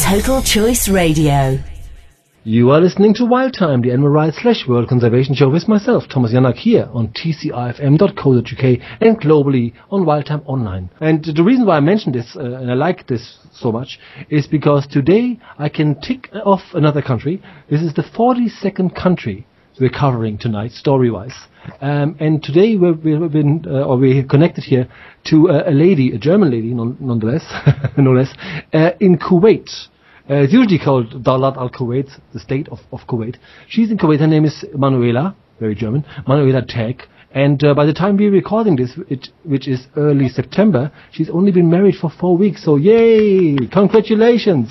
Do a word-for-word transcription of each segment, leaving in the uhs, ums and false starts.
Total Choice Radio. You are listening to Wild Time, the animal rights slash world conservation show with myself, Thomas Janak, here on T C I F M dot co dot U K and globally on Wild Time Online. And the reason why I mentioned this, uh, and I like this so much, is because today I can tick off another country. This is the forty-second country we're covering tonight, story-wise. Um, and today we're, we've been, uh, or we're connected here to uh, a lady, a German lady, non- nonetheless, no less, uh, in Kuwait. Uh, it's usually called Dalat al-Kuwait, the state of, of Kuwait. She's in Kuwait. Her name is Manuela, very German, Manuela Tag. And uh, by the time we're recording this, it, which is early September, she's only been married for four weeks. So yay! Congratulations!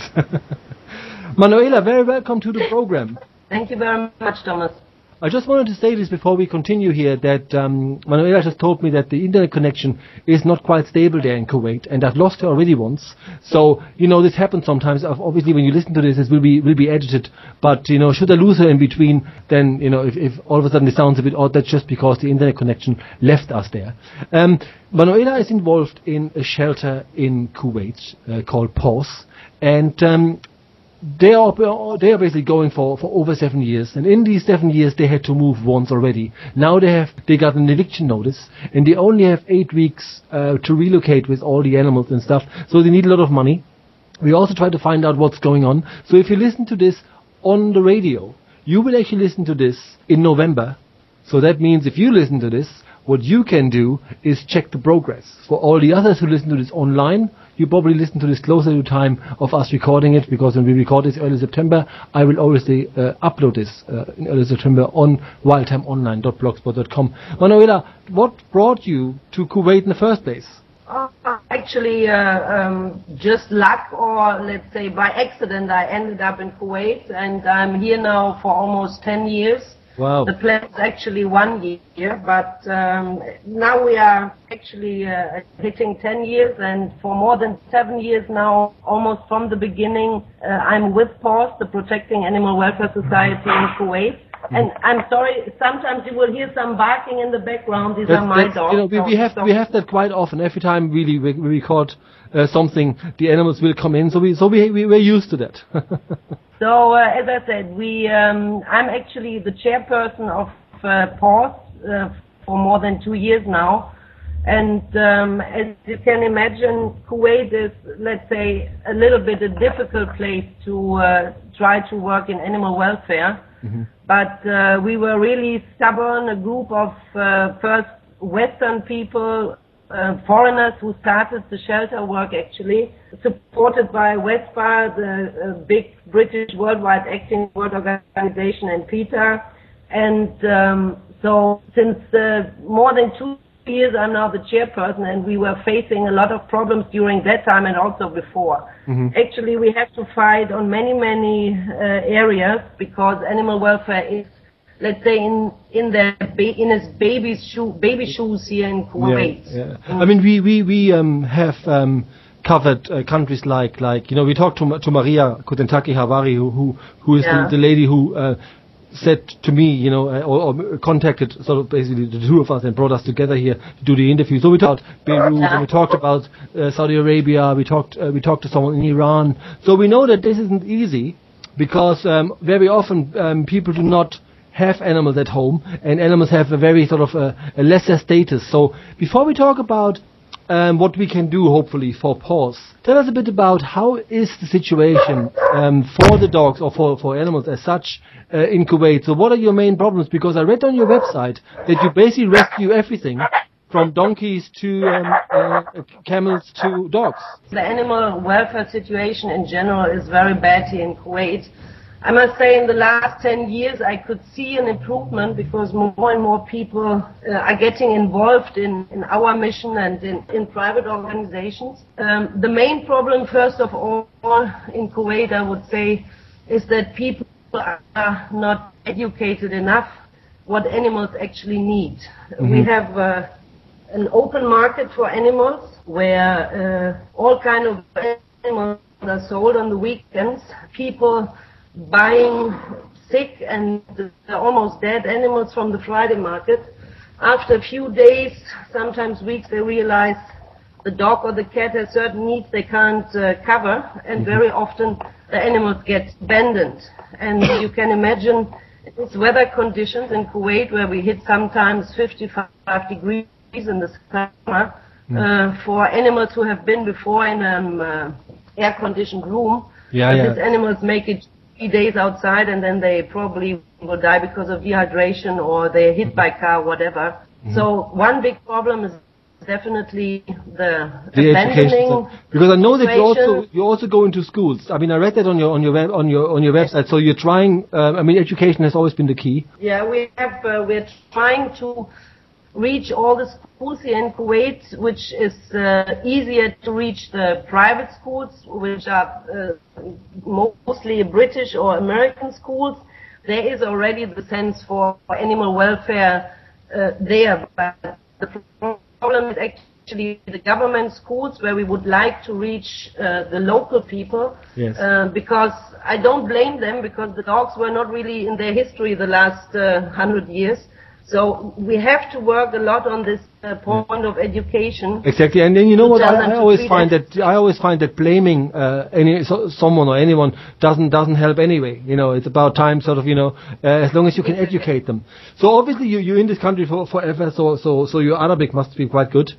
Manuela, very welcome to the program. Thank you very much, Thomas. I just wanted to say this before we continue here, that um, Manuela just told me that the internet connection is not quite stable there in Kuwait, and I've lost her already once. So, you know, this happens sometimes. Obviously, when you listen to this, it will be will be edited. But, you know, should I lose her in between, then, you know, if, if all of a sudden it sounds a bit odd, that's just because the internet connection left us there. Um, Manuela is involved in a shelter in Kuwait uh, called Pause, and um, They are they are basically going for, for over seven years, and in these seven years they had to move once already. Now they have they got an eviction notice, and they only have eight weeks uh, to relocate with all the animals and stuff. So they need a lot of money. We also try to find out what's going on. So if you listen to this on the radio, you will actually listen to this in November. So that means if you listen to this, what you can do is check the progress. For all the others who listen to this online, you probably listen to this closer to the time of us recording it, because when we record this early September, I will obviously uh, upload this uh, in early September on wildtime online dot blogspot dot com. Manuela, what brought you to Kuwait in the first place? Uh, actually, uh, um, just luck, or let's say by accident, I ended up in Kuwait, and I'm here now for almost ten years. Wow. The plan is actually one year, but um, now we are actually uh, hitting ten years, and for more than seven years now, almost from the beginning, uh, I'm with Pause, the Protecting Animal Welfare Society in Kuwait. And I'm sorry, sometimes you will hear some barking in the background. These that's, are my that's, dogs. You know, we, we have we have that quite often. Every time really we, we record uh, something, the animals will come in. So we so we, we we're used to that. So, uh, as I said, we um, I'm actually the chairperson of uh, Pause uh, for more than two years now. And um, as you can imagine, Kuwait is, let's say, a little bit a difficult place to uh, try to work in animal welfare. Mm-hmm. But uh, we were really stubborn, a group of uh, first Western people, uh, foreigners who started the shelter work actually, supported by WESPA, the uh, big British worldwide acting world organization, and PETA. And um, so since uh, more than two years I'm now the chairperson, and we were facing a lot of problems during that time and also before. Mm-hmm. Actually, we have to fight on many, many uh, areas, because animal welfare is, let's say, in in their ba- in its baby's shoe, baby shoes here in Kuwait. Yeah, yeah. Mm-hmm. I mean, we we we um, have um, covered uh, countries like like you know we talked to to Maria Kutentaki Havari, who who who is yeah. the, the lady who. Uh, said to me, you know, uh, or, or contacted sort of basically the two of us and brought us together here to do the interview. So we talked Beirut, and we talked about uh, Saudi Arabia, we talked uh, we talked to someone in Iran. So we know that this isn't easy, because um, very often um, people do not have animals at home, and animals have a very sort of a, a lesser status. So before we talk about Um, what we can do, hopefully, for Pause, tell us a bit about how is the situation um, for the dogs, or for, for animals as such, uh, in Kuwait. So what are your main problems? Because I read on your website that you basically rescue everything from donkeys to um, uh, camels to dogs. The animal welfare situation in general is very bad here in Kuwait. I must say, in the last ten years, I could see an improvement, because more and more people uh, are getting involved in, in our mission and in, in private organizations. Um, the main problem, first of all, in Kuwait, I would say, is that people are not educated enough what animals actually need. Mm-hmm. We have uh, an open market for animals, where uh, all kind of animals are sold on the weekends. People buying sick and almost dead animals from the Friday market. After a few days, sometimes weeks, they realize the dog or the cat has certain needs they can't uh, cover, and very often the animals get abandoned. And you can imagine it's weather conditions in Kuwait where we hit sometimes fifty-five degrees in the summer. Mm. Uh, for animals who have been before in an uh, air-conditioned room, yeah, yeah. these animals make it three days outside and then they probably will die because of dehydration or they're hit mm-hmm. by car, whatever. Mm-hmm. So one big problem is definitely the, the abandoning education. Because I know that you also you also go into schools. I mean, I read that on your on your web, on your on your website. So you're trying. Uh, I mean, education has always been the key. Yeah, we have. Uh, we're trying to reach all the schools here in Kuwait, which is uh, easier to reach the private schools, which are uh, mostly British or American schools. There is already the sense for animal welfare uh, there, but the problem is actually the government schools where we would like to reach uh, the local people. Yes. Uh, because I don't blame them, because the dogs were not really in their history the last uh, hundred years. So we have to work a lot on this uh, point of education. Exactly, and then you know what I, I always find that I always find that blaming uh, any so, someone or anyone doesn't doesn't help anyway. You know, it's about time, sort of. You know, uh, as long as you can educate them. So obviously you you're in this country for forever. So so so your Arabic must be quite good.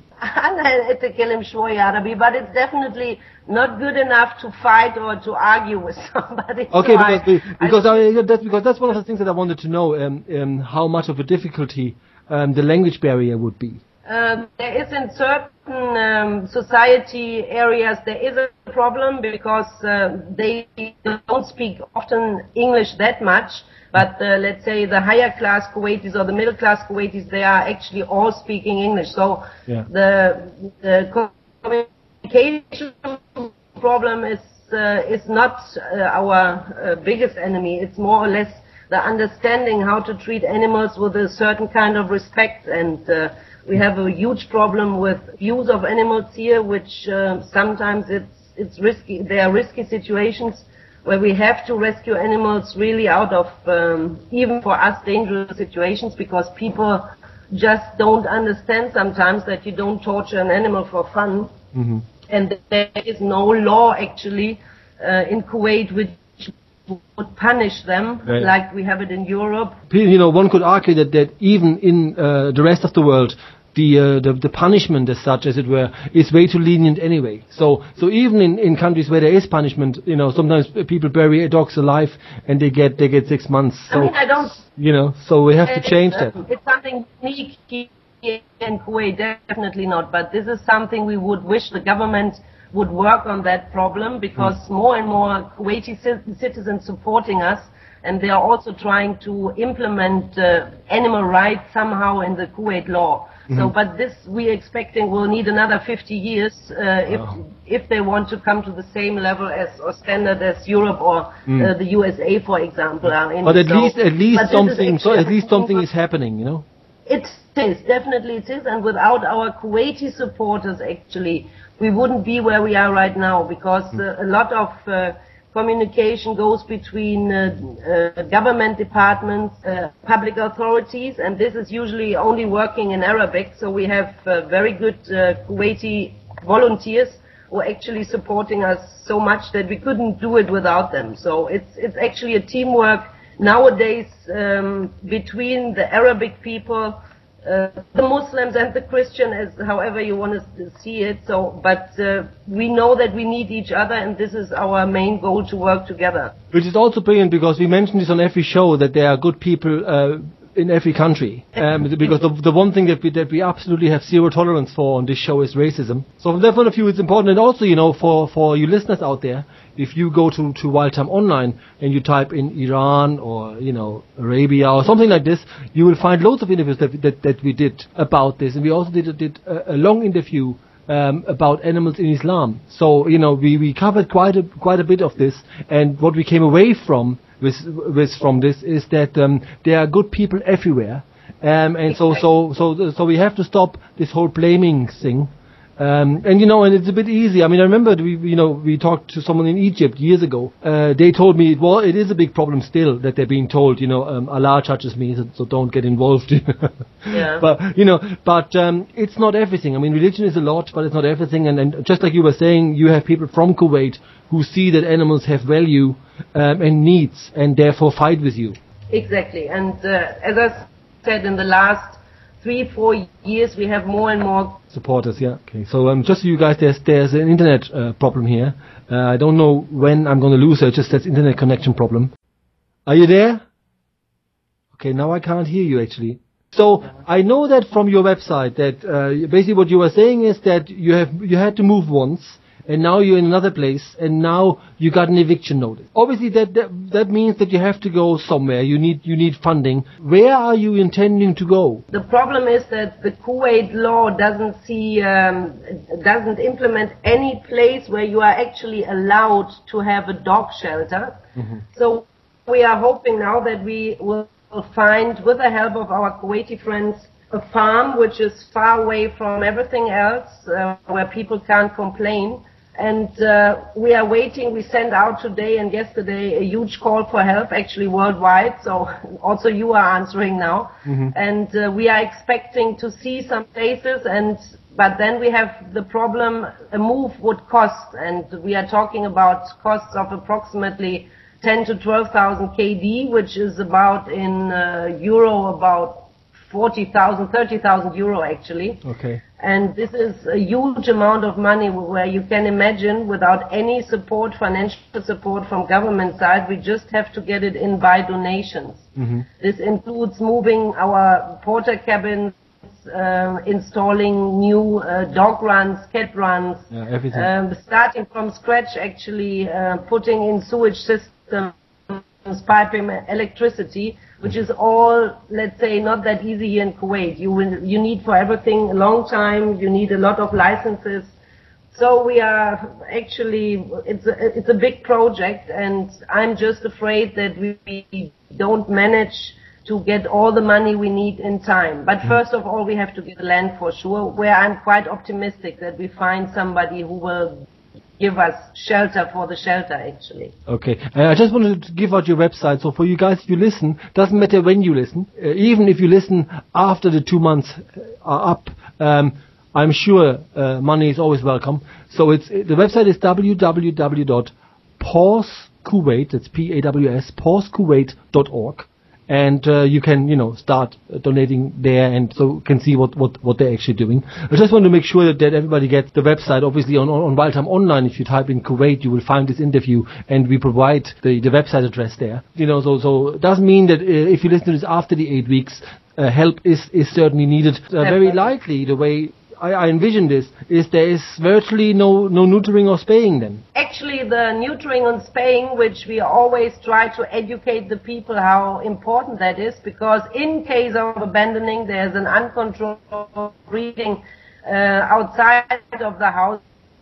But it's definitely not good enough to fight or to argue with somebody. Okay, so because I, because I, that's because that's one of the things that I wanted to know. Um, um, how much of a difficulty um, the language barrier would be. Uh, there is in certain um, society areas there is a problem because uh, they don't speak often English that much. But uh, let's say the higher class Kuwaitis or the middle class Kuwaitis, they are actually all speaking English. So yeah. the, the communication problem is uh, is not uh, our uh, biggest enemy. It's more or less the understanding how to treat animals with a certain kind of respect. And uh, we have a huge problem with use of animals here, which uh, sometimes it's it's risky. There are risky situations where we have to rescue animals really out of, um, even for us, dangerous situations, because people just don't understand sometimes that you don't torture an animal for fun. Mm-hmm. And there is no law, actually, uh, in Kuwait which would punish them, right. like we have it in Europe. You know, one could argue that, that even in uh, the rest of the world, The, uh, the the punishment as such, as it were, is way too lenient anyway. So so even in, in countries where there is punishment, you know, sometimes people bury a dogs alive and they get they get six months. So, I mean, I don't. You know, so we have to change uh, that. It's something unique here in Kuwait, definitely not. But this is something we would wish the government would work on that problem, because mm. more and more Kuwaiti citizens supporting us. And they are also trying to implement uh, animal rights somehow in the Kuwait law. Mm-hmm. So, but this we're expecting will need another fifty years uh, if wow. if they want to come to the same level as or standard as Europe or mm. uh, the U S A, for example. Uh, in but at so, least at least something so at least something is happening, you know. It is, definitely it is, and without our Kuwaiti supporters, actually, we wouldn't be where we are right now, because uh, a lot of uh, communication goes between uh, uh, government departments, uh, public authorities, and this is usually only working in Arabic. So we have uh, very good uh, Kuwaiti volunteers who are actually supporting us so much that we couldn't do it without them. So it's it's actually a teamwork nowadays um, between the Arabic people, Uh, the Muslims and the Christian, as however you want to see it. So, but uh, we know that we need each other, and this is our main goal, to work together. Which is also brilliant, because we mention this on every show, that there are good people uh, in every country. Um, because the, the one thing that we that we absolutely have zero tolerance for on this show is racism. So from that point of view, it's important. And also, you know, for for you listeners out there, if you go to to Wildtime Online and you type in Iran or, you know, Arabia or something like this, you will find loads of interviews that that, that we did about this. And we also did did a, a long interview Um, about animals in Islam. So, you know, we, we covered quite a quite a bit of this, and what we came away from with with from this is that um, there are good people everywhere, um, and so so so so we have to stop this whole blaming thing, Um, and you know, and it's a bit easy. I mean, I remember we, you know, we talked to someone in Egypt years ago. Uh, they told me, well, it is a big problem still that they're being told, you know, um, Allah touches me, so, so don't get involved. Yeah. But you know, but um, it's not everything. I mean, religion is a lot, but it's not everything. And, and just like you were saying, you have people from Kuwait who see that animals have value um, and needs, and therefore fight with you. Exactly. And uh, as I said, in the last three, four years, we have more and more supporters. Yeah. Okay. So um, just so you guys, there's there's an internet uh, problem here. Uh, I don't know when I'm going to lose it. Just that's internet connection problem. Are you there? Okay. Now I can't hear you actually. So I know that from your website that uh, basically what you were saying is that you have you had to move once, and now you're in another place, and now you got an eviction notice. Obviously, that, that that means that you have to go somewhere. You need you need funding. Where are you intending to go? The problem is that the Kuwait law doesn't see um, doesn't implement any place where you are actually allowed to have a dog shelter. Mm-hmm. So we are hoping now that we will find, with the help of our Kuwaiti friends, a farm which is far away from everything else, uh, where people can't complain. And uh, we are waiting. We sent out today and yesterday a huge call for help, actually worldwide. So also you are answering now. Mm-hmm. And uh, we are expecting to see some places. And but then we have the problem: a move would cost, and we are talking about costs of approximately ten to twelve thousand K D, which is about in uh, euro about forty thousand, thirty thousand euro actually. Okay. And this is a huge amount of money where you can imagine without any support, financial support from government side, we just have to get it in by donations. Mm-hmm. This includes moving our porter cabins, uh, installing new uh, dog runs, cat runs, yeah, everything. Um, starting from scratch actually, uh, putting in sewage systems, piping, electricity, which is all, let's say, not that easy here in Kuwait. You will, you need for everything a long time. You need a lot of licenses. So we are actually, it's a, it's a big project, and I'm just afraid that we don't manage to get all the money we need in time. But first of all, we have to get the land for sure, where I'm quite optimistic that we find somebody who will give us shelter for the shelter, actually. Okay. Uh, I just wanted to give out your website. So for you guys, if you listen, doesn't matter when you listen, uh, even if you listen after the two months are up, um, I'm sure uh, money is always welcome. So it's the website is w w w dot pause kuwait, that's P A W S, pause kuwait dot org. And uh, you can, you know, start uh, donating there, and so you can see what, what, what they're actually doing. I just want to make sure that, that everybody gets the website. Obviously, on, on Wildtime Online, if you type in Kuwait, you will find this interview, and we provide the, the website address there. You know, so so it doesn't mean that uh, if you listen to this after the eight weeks, uh, help is, is certainly needed. Uh, very likely, the way I, I envision this, is there is virtually no, no neutering or spaying then. Actually, the neutering and spaying, which we always try to educate the people how important that is, because in case of abandoning, there's an uncontrolled breeding uh, outside of the house.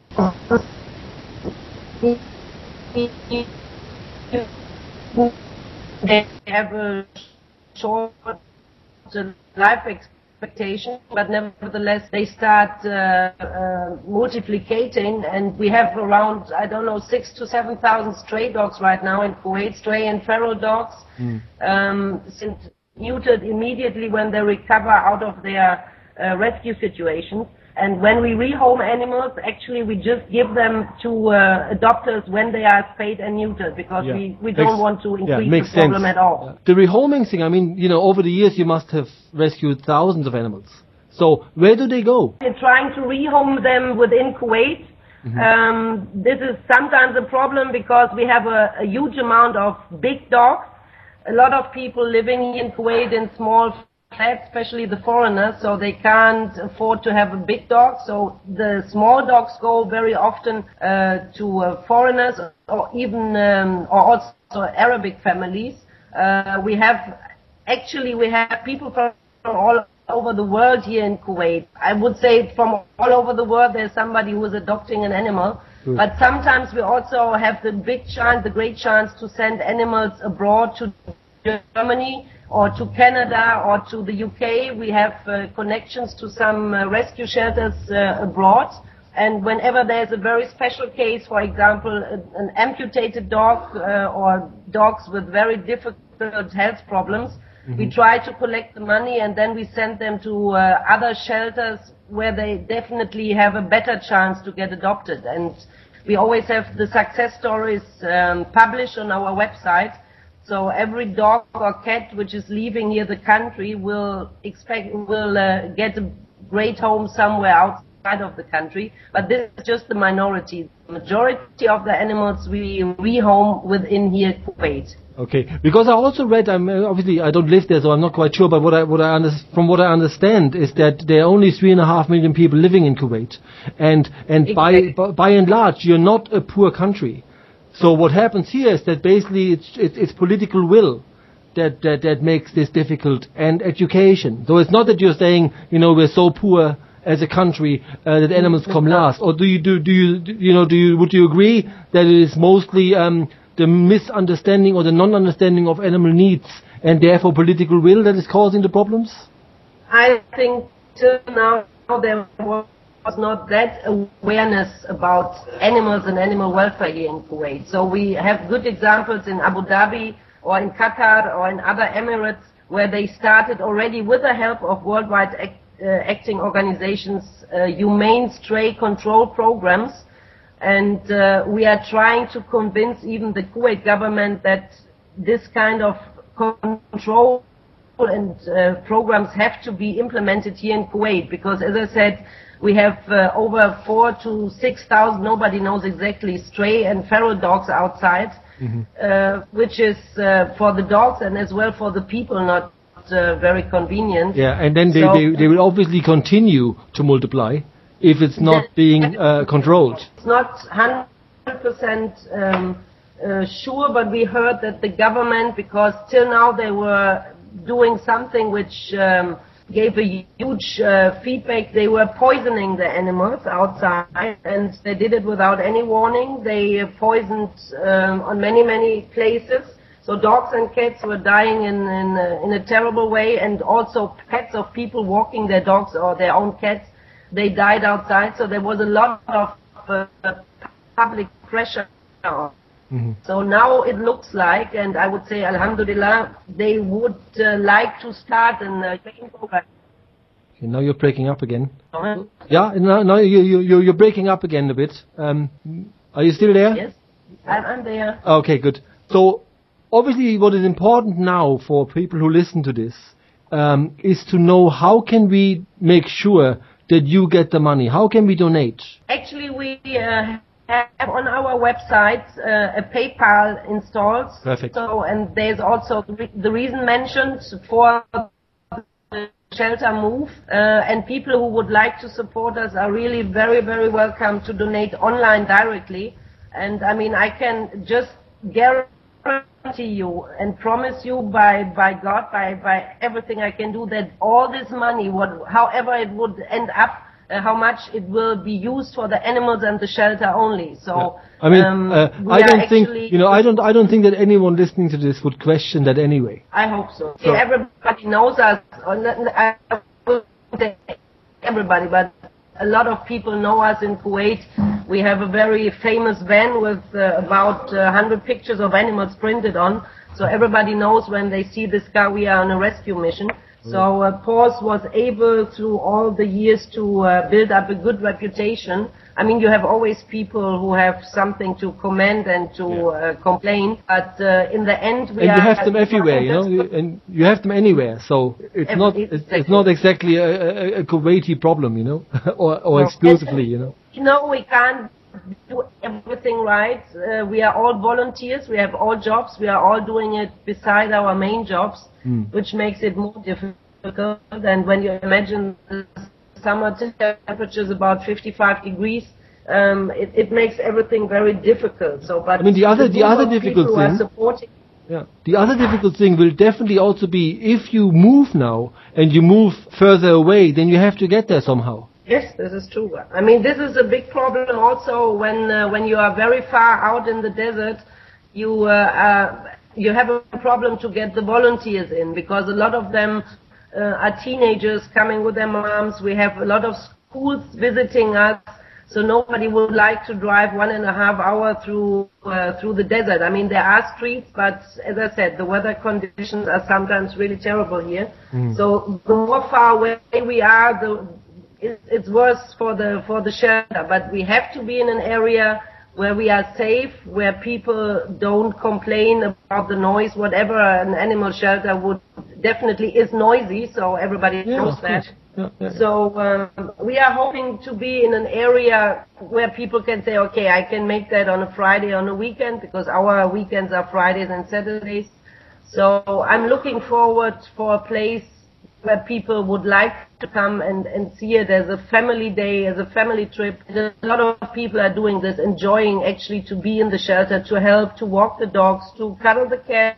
They have a short life expectation, but nevertheless they start uh, uh, multiplicating, and we have around, I don't know, six to seven thousand stray dogs right now in Kuwait, stray and feral dogs, mm. um, since neutered immediately when they recover out of their uh, rescue situations. And when we rehome animals, actually we just give them to uh, adopters when they are spayed and neutered, because yeah. we, we don't makes, want to increase yeah, the problem sense. At all. Yeah. The rehoming thing, I mean, you know, over the years you must have rescued thousands of animals. So where do they go? We're trying to rehome them within Kuwait. Mm-hmm. Um, this is sometimes a problem because we have a, a huge amount of big dogs. A lot of people living in Kuwait in small flats, especially the foreigners, so they can't afford to have a big dog. So the small dogs go very often uh, to uh, foreigners, or even um, or also Arabic families. Uh, we have actually we have people from all over the world here in Kuwait. I would say from all over the world there's somebody who is adopting an animal. Good. But sometimes we also have the big chance, the great chance to send animals abroad to Germany or to Canada or to the U K. We have uh, connections to some uh, rescue shelters uh, abroad. And whenever there's a very special case, for example, a, an amputated dog uh, or dogs with very difficult health problems, mm-hmm. we try to collect the money and then we send them to uh, other shelters where they definitely have a better chance to get adopted. And we always have the success stories um, published on our website. So every dog or cat which is leaving here the country will expect will uh, get a great home somewhere outside of the country. But this is just the minority. The majority of the animals we rehome within here Kuwait. Okay, because I also read, I'm obviously I don't live there, so I'm not quite sure. But what I what I under, from what I understand is that there are only three and a half million people living in Kuwait, and and exactly. by by and large, you're not a poor country. So what happens here is that basically it's, it's, it's political will that, that, that makes this difficult, and education. So it's not that you're saying, you know, we're so poor as a country uh, that animals come last. Or do you, do, do you, do, you know, do you, would you agree that it is mostly um, the misunderstanding or the non-understanding of animal needs and therefore political will that is causing the problems? I think till now there was was not that awareness about animals and animal welfare here in Kuwait. So we have good examples in Abu Dhabi or in Qatar or in other Emirates where they started already with the help of worldwide act, uh, acting organizations, uh, humane stray control programs. And uh, we are trying to convince even the Kuwait government that this kind of control and uh, programs have to be implemented here in Kuwait, because as I said, we have uh, over four to six thousand, nobody knows exactly, stray and feral dogs outside, mm-hmm. uh, which is uh, for the dogs and as well for the people not uh, very convenient. Yeah, and then they, so they, they will obviously continue to multiply if it's not being uh, controlled. It's not one hundred percent um, uh, sure, but we heard that the government, because till now they were doing something which um, gave a huge uh, feedback. They were poisoning the animals outside, and they did it without any warning. They uh, poisoned um, on many, many places. So dogs and cats were dying in, in, a, in a terrible way, and also pets of people walking their dogs or their own cats, they died outside. So there was a lot of uh, public pressure. Mm-hmm. So now it looks like, and I would say, alhamdulillah, they would uh, like to start an uh, training program. Okay, now you're breaking up again. Uh-huh. Yeah, now, now you, you, you're breaking up again a bit. Um, are you still there? Yes, I'm, I'm there. Okay, good. So, obviously what is important now for people who listen to this um, is to know how can we make sure that you get the money? How can we donate? Actually, we... Uh, have on our website uh, a PayPal installed. Perfect. So, and there's also the, re- the reason mentioned for the shelter move, uh, and people who would like to support us are really very, very welcome to donate online directly. And I mean, I can just guarantee you and promise you by, by God, by, by everything I can do, that all this money, would, however it would end up, Uh, how much it will be used for the animals and the shelter only. So, yeah. I mean, um, uh, I don't think you know. I don't. I don't think that anyone listening to this would question that anyway. I hope so. so. Everybody knows us. I wouldn't say everybody, but a lot of people know us in Kuwait. We have a very famous van with uh, about uh, one hundred pictures of animals printed on. So everybody knows when they see this car, we are on a rescue mission. So uh, Paws was able through all the years to uh, build up a good reputation. I mean, you have always people who have something to comment and to yeah. uh, complain, but uh, in the end, we and are... you have them everywhere, you know, you, and you have them anywhere. So it's Every, not it's, exactly. it's not exactly a, a, a Kuwaiti problem, you know, or, or no, exclusively, you know. No, we can't do everything right. Uh, we are all volunteers. We have all jobs. We are all doing it beside our main jobs, mm. which makes it more difficult. And when you imagine the summer temperatures about fifty-five degrees, um, it, it makes everything very difficult. So, but I mean, the other the other difficult thing. Yeah, the other difficult thing will definitely also be if you move now and you move further away, then you have to get there somehow. Yes, this is true. I mean, this is a big problem also when uh, when you are very far out in the desert. You uh, uh, you have a problem to get the volunteers in, because a lot of them uh, are teenagers coming with their moms. We have a lot of schools visiting us, so nobody would like to drive one and a half hour through uh, through the desert. I mean, there are streets, but as I said, the weather conditions are sometimes really terrible here. Mm. So the more far away we are, the it, it's worse for the for the shelter. But we have to be in an area where we are safe, where people don't complain about the noise. Whatever an animal shelter would definitely is noisy, so everybody yeah, knows that. Yeah, yeah. So um, we are hoping to be in an area where people can say, okay, I can make that on a Friday, on a weekend, because our weekends are Fridays and Saturdays. So I'm looking forward for a place where people would like to come and, and see it as a family day, as a family trip. A lot of people are doing this, enjoying actually to be in the shelter, to help, to walk the dogs, to cuddle the cats,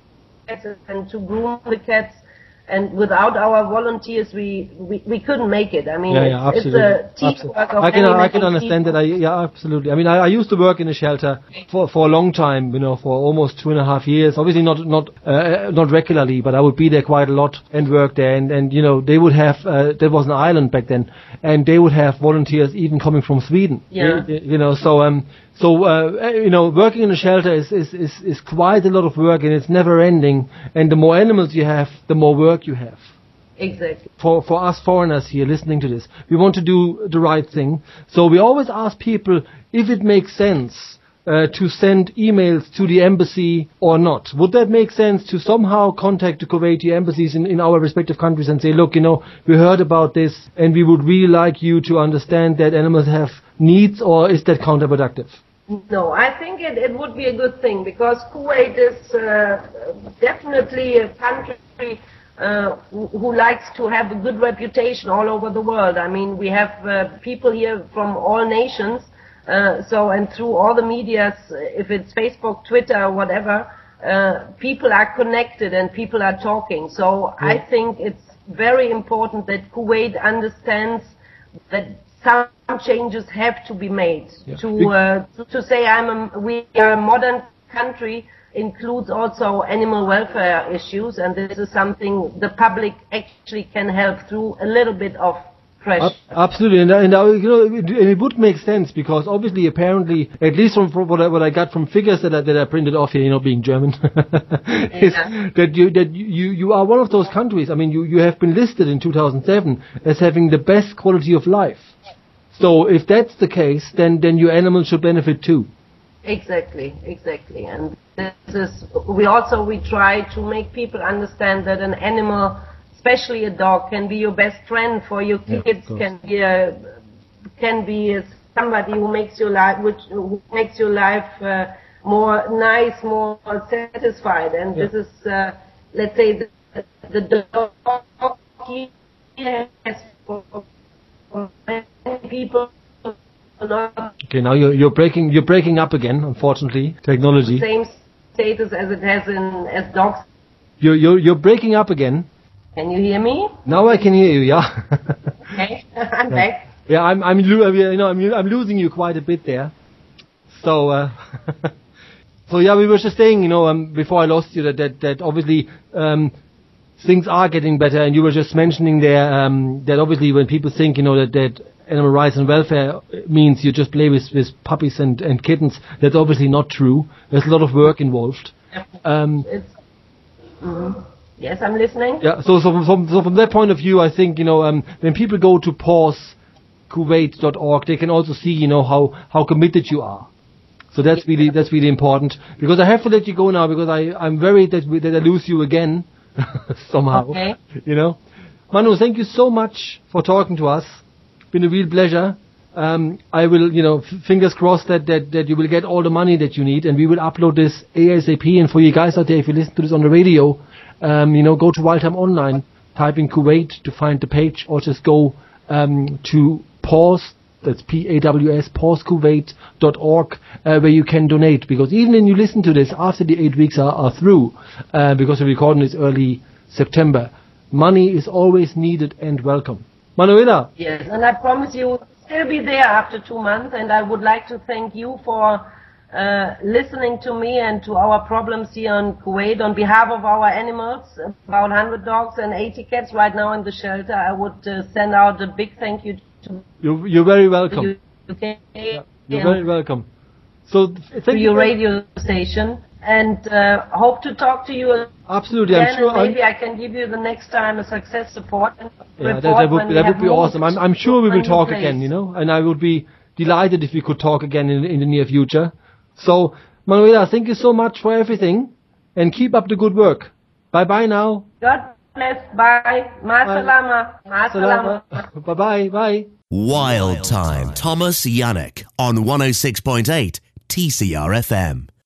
and to groom the cats. And without our volunteers, we, we, we couldn't make it. I mean, yeah, yeah, it's, it's a teamwork of I can I can understand people. that. I, yeah, absolutely. I mean, I, I used to work in a shelter for for a long time. You know, for almost two and a half years. Obviously, not not uh, not regularly, but I would be there quite a lot and work there. And, and you know, they would have uh, there was an island back then, and they would have volunteers even coming from Sweden. Yeah. You, you know, so um. So, uh, you know, working in a shelter is, is, is, is quite a lot of work, and it's never ending. And the more animals you have, the more work you have. Exactly. For, for us foreigners here listening to this, we want to do the right thing. So we always ask people if it makes sense uh, to send emails to the embassy or not. Would that make sense to somehow contact the Kuwaiti embassies in, in our respective countries and say, look, you know, we heard about this and we would really like you to understand that animals have needs, or is that counterproductive? No, I think it, it would be a good thing, because Kuwait is uh, definitely a country uh, who, who likes to have a good reputation all over the world. I mean, we have uh, people here from all nations, uh, so and through all the medias, if it's Facebook, Twitter, whatever, uh, people are connected and people are talking. So yeah. I think it's very important that Kuwait understands that some changes have to be made. Yeah. To uh, to say I'm a, we are a modern country includes also animal welfare issues, and this is something the public actually can help through a little bit of pressure. Absolutely, and, and uh, you know, it, it would make sense, because obviously, apparently, at least from, from what, I, what I got from figures that I, that I printed off here, you know, being German, is yeah. that you that you you are one of those countries. I mean, you you have been listed in two thousand seven as having the best quality of life. So if that's the case, then, then your animals should benefit too. Exactly, exactly. And this is, we also, we try to make people understand that an animal, especially a dog, can be your best friend for your kids, yeah, can be a, can be a, somebody who makes your life, which, who makes your life uh, more nice, more satisfied. And yeah. this is, uh, let's say, the, the dog has people. Okay, now you're you're breaking you're breaking up again. Unfortunately, technology. Same status as it has in as dogs. You're you're you're breaking up again. Can you hear me? Now I can hear you. Yeah. Okay, I'm yeah. back. Yeah, I'm I'm lo- you know I'm I'm losing you quite a bit there. So uh, so yeah, we were just saying, you know, um, before I lost you, that that, that obviously. Um, Things are getting better, and you were just mentioning there um, that obviously when people think, you know, that, that animal rights and welfare means you just play with, with puppies and, and kittens, that's obviously not true. There's a lot of work involved. Um, it's, mm-hmm. Yes, I'm listening. Yeah, so so from, so from that point of view, I think, you know, um, when people go to pause kuwait dot org, they can also see, you know, how, how committed you are. So that's really that's really important, because I have to let you go now, because I, I'm worried that, we, that I lose you again. Somehow, okay. You know. Manu, thank you so much for talking to us. Been a real pleasure. Um, I will, you know, f- fingers crossed that, that, that you will get all the money that you need, and we will upload this ASAP. And for you guys out there, if you listen to this on the radio, um, you know, go to Wildtime Online, type in Kuwait to find the page, or just go um, to pause. That's P A W S, pause kuwait dot org, uh, where you can donate. Because even when you listen to this after the eight weeks are, are through, uh, because we're recording this early September, money is always needed and welcome. Manuela. Yes, and I promise you will still be there after two months, and I would like to thank you for uh, listening to me and to our problems here in Kuwait. On behalf of our animals, about one hundred dogs and eighty cats right now in the shelter, I would uh, send out a big thank you to You're, you're very welcome. you. Okay. Yeah, you're very welcome. So, th- To thank you your very- radio station, and uh, hope to talk to you Absolutely, again, I'm sure. and maybe I'm- I can give you the next time a success support. Yeah, report that, that would when be, we that have would be moved awesome. I'm, I'm sure we to a will new talk place. again, you know, and I would be delighted if we could talk again in, in the near future. So, Manuela, thank you so much for everything, and keep up the good work. Bye bye now. God bless. Bye. Ma salama. Ma salama. Bye bye. Bye. Wild Time. Thomas Yannick on one oh six point eight T C R F M.